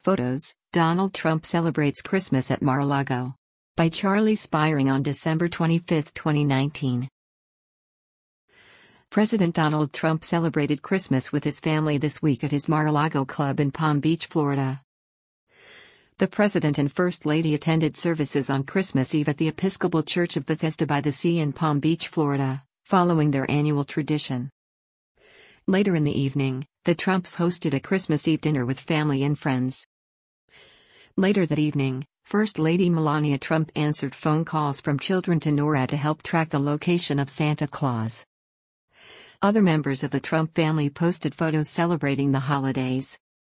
Photos: Donald Trump celebrates Christmas at Mar-a-Lago. By Charlie Spiring on December 25, 2019. President Donald Trump celebrated Christmas with his family this week at his Mar-a-Lago club in Palm Beach, Florida. The President and First Lady attended services on Christmas Eve at the Episcopal Church of Bethesda by the Sea in Palm Beach, Florida, following their annual tradition. Later in the evening, the Trumps hosted a Christmas Eve dinner with family and friends. Later that evening, First Lady Melania Trump answered phone calls from children to NORAD to help track the location of Santa Claus. Other members of the Trump family posted photos celebrating the holidays.